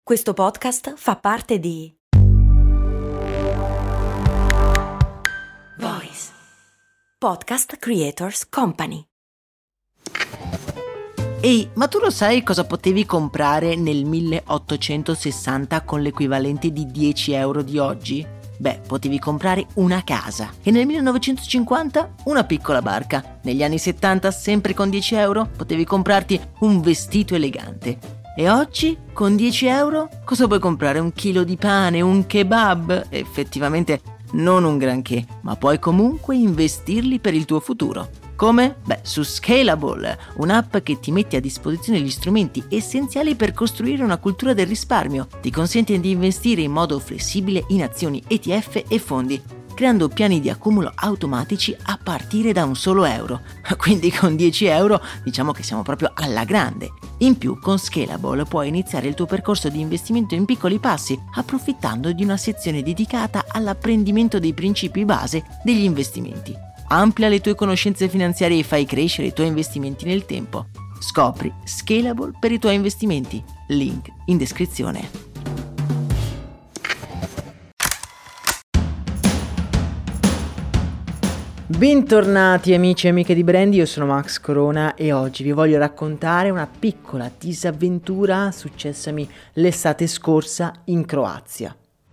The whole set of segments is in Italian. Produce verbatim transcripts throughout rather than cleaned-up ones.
Questo podcast fa parte di Voice Podcast Creators Company. Ehi, ma tu lo sai cosa potevi comprare nel milleottocentosessanta con l'equivalente di dieci euro di oggi? Beh, potevi comprare una casa e nel millenovecentocinquanta una piccola barca. Negli anni settanta, sempre con dieci euro, potevi comprarti un vestito elegante. E oggi, con dieci euro, cosa puoi comprare? Un chilo di pane, un kebab? Effettivamente non un granché, ma puoi comunque investirli per il tuo futuro. Come? Beh, su Scalable, un'app che ti mette a disposizione gli strumenti essenziali per costruire una cultura del risparmio. Ti consente di investire in modo flessibile in azioni, E T F e fondi, creando piani di accumulo automatici a partire da un solo euro. Quindi con dieci euro diciamo che siamo proprio alla grande. In più, con Scalable puoi iniziare il tuo percorso di investimento in piccoli passi, approfittando di una sezione dedicata all'apprendimento dei principi base degli investimenti. Amplia le tue conoscenze finanziarie e fai crescere i tuoi investimenti nel tempo. Scopri Scalable per i tuoi investimenti. Link in descrizione. Bentornati amici e amiche di Brandy, io sono Max Corona e oggi vi voglio raccontare una piccola disavventura successami l'estate scorsa in Croazia.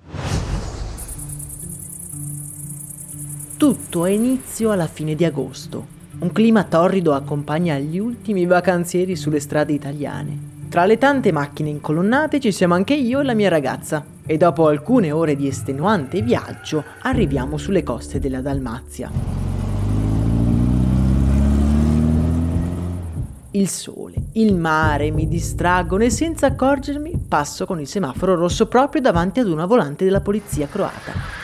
Tutto ha inizio alla fine di agosto. Un clima torrido accompagna gli ultimi vacanzieri sulle strade italiane. Tra le tante macchine incolonnate ci siamo anche io e la mia ragazza e dopo alcune ore di estenuante viaggio arriviamo sulle coste della Dalmazia. Il sole, il mare mi distraggono e senza accorgermi passo con il semaforo rosso proprio davanti ad una volante della polizia croata.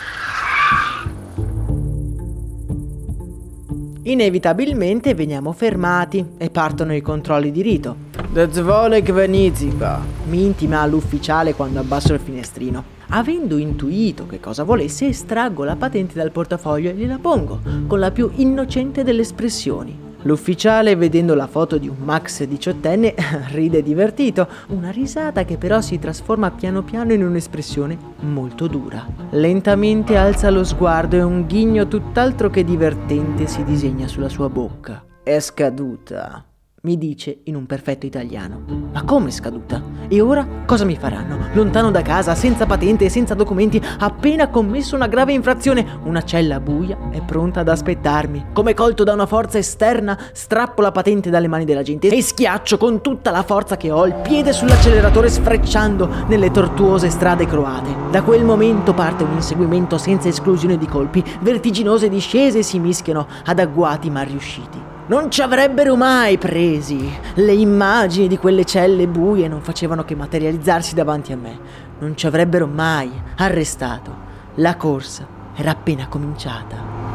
Inevitabilmente veniamo fermati e partono i controlli di rito. Dozvolek Venizica, mi intima l'ufficiale quando abbasso il finestrino. Avendo intuito che cosa volesse, estraggo la patente dal portafoglio e gliela pongo, con la più innocente delle espressioni. L'ufficiale, vedendo la foto di un Max diciottenne, ride divertito, una risata che però si trasforma piano piano in un'espressione molto dura. Lentamente alza lo sguardo e un ghigno tutt'altro che divertente si disegna sulla sua bocca. È scaduta, mi dice in un perfetto italiano. Ma come scaduta? E ora cosa mi faranno? Lontano da casa, senza patente e senza documenti, appena commesso una grave infrazione, una cella buia è pronta ad aspettarmi. Come colto da una forza esterna, strappo la patente dalle mani della gente e schiaccio con tutta la forza che ho il piede sull'acceleratore, sfrecciando nelle tortuose strade croate. Da quel momento parte un inseguimento senza esclusione di colpi, vertiginose discese si mischiano ad agguati mal riusciti. Non ci avrebbero mai presi. Le immagini di quelle celle buie non facevano che materializzarsi davanti a me. Non ci avrebbero mai arrestato. La corsa era appena cominciata.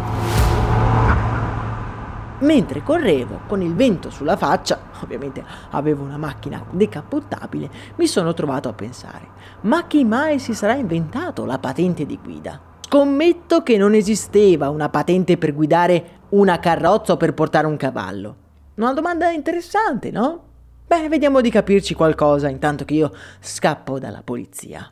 Mentre correvo con il vento sulla faccia, ovviamente avevo una macchina decappottabile, mi sono trovato a pensare: ma chi mai si sarà inventato la patente di guida? Scommetto che non esisteva una patente per guidare una carrozza o per portare un cavallo. Una domanda interessante, no? Beh, vediamo di capirci qualcosa intanto che io scappo dalla polizia.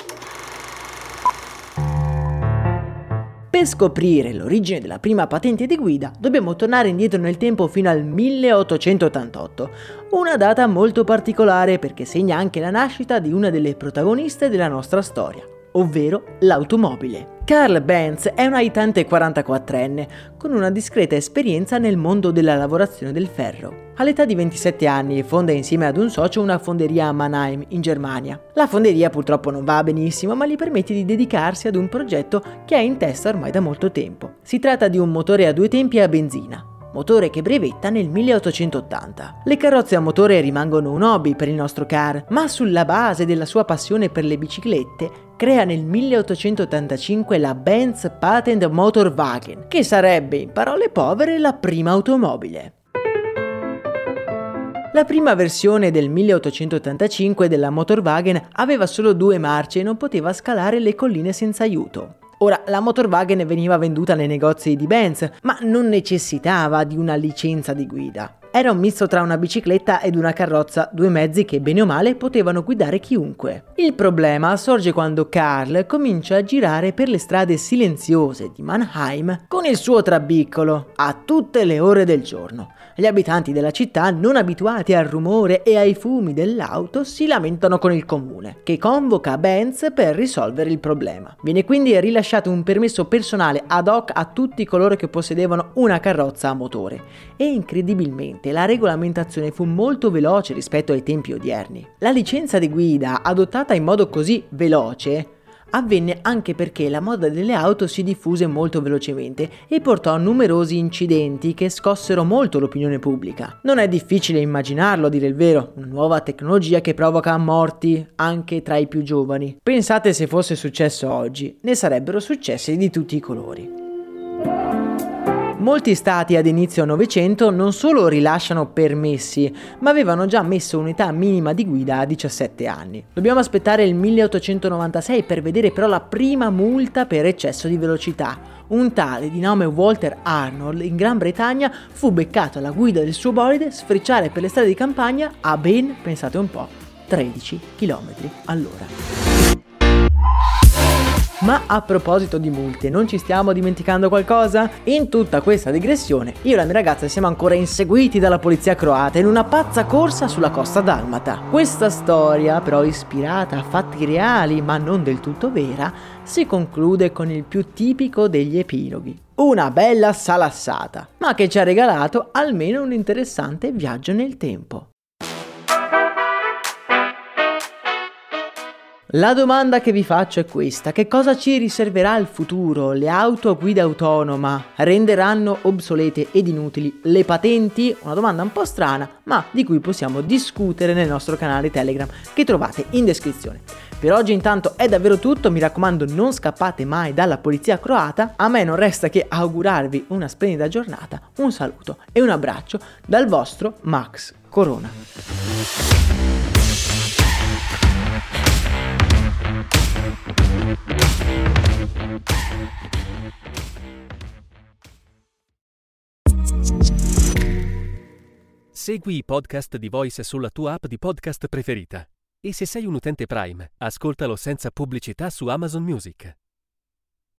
Per scoprire l'origine della prima patente di guida dobbiamo tornare indietro nel tempo fino al milleottocentottantotto, una data molto particolare perché segna anche la nascita di una delle protagoniste della nostra storia, ovvero l'automobile. Karl Benz è un aiutante quarantaquattrenne con una discreta esperienza nel mondo della lavorazione del ferro. All'età di ventisette anni fonda insieme ad un socio una fonderia a Mannheim, in Germania. La fonderia purtroppo non va benissimo, ma gli permette di dedicarsi ad un progetto che ha in testa ormai da molto tempo. Si tratta di un motore a due tempi a benzina, motore che brevetta nel milleottocentottanta. Le carrozze a motore rimangono un hobby per il nostro Karl, ma sulla base della sua passione per le biciclette crea nel milleottocentottantacinque la Benz Patent Motorwagen, che sarebbe in parole povere la prima automobile. La prima versione del milleottocentottantacinque della Motorwagen aveva solo due marce e non poteva scalare le colline senza aiuto. Ora, la Motorwagen veniva venduta nei negozi di Benz, ma non necessitava di una licenza di guida. Era un misto tra una bicicletta ed una carrozza, due mezzi che bene o male potevano guidare chiunque. Il problema sorge quando Carl comincia a girare per le strade silenziose di Mannheim con il suo trabiccolo a tutte le ore del giorno. Gli abitanti della città, non abituati al rumore e ai fumi dell'auto, si lamentano con il comune, che convoca Benz per risolvere il problema. Viene quindi rilasciato un permesso personale ad hoc a tutti coloro che possedevano una carrozza a motore e incredibilmente la regolamentazione fu molto veloce rispetto ai tempi odierni. La licenza di guida, adottata in modo così veloce, avvenne anche perché la moda delle auto si diffuse molto velocemente e portò a numerosi incidenti che scossero molto l'opinione pubblica. Non è difficile immaginarlo, a dire il vero, una nuova tecnologia che provoca morti anche tra i più giovani. Pensate se fosse successo oggi, ne sarebbero successi di tutti i colori. Molti stati ad inizio Novecento non solo rilasciano permessi, ma avevano già messo un'età minima di guida a diciassette anni. Dobbiamo aspettare il milleottocentonovantasei per vedere però la prima multa per eccesso di velocità. Un tale di nome Walter Arnold in Gran Bretagna fu beccato alla guida del suo bolide sfrecciare per le strade di campagna a ben, pensate un po', tredici chilometri all'ora. Ma a proposito di multe, non ci stiamo dimenticando qualcosa? In tutta questa digressione, io e la mia ragazza siamo ancora inseguiti dalla polizia croata in una pazza corsa sulla costa dalmata. Questa storia, però ispirata a fatti reali ma non del tutto vera, si conclude con il più tipico degli epiloghi. Una bella salassata, ma che ci ha regalato almeno un interessante viaggio nel tempo. La domanda che vi faccio è questa: che cosa ci riserverà il futuro? Le auto a guida autonoma renderanno obsolete ed inutili le patenti? Una domanda un po' strana, ma di cui possiamo discutere nel nostro canale Telegram, che trovate in descrizione. Per oggi intanto è davvero tutto, mi raccomando non scappate mai dalla polizia croata, a me non resta che augurarvi una splendida giornata, un saluto e un abbraccio dal vostro Max Corona. Segui i podcast di Voice sulla tua app di podcast preferita. E se sei un utente Prime, ascoltalo senza pubblicità su Amazon Music.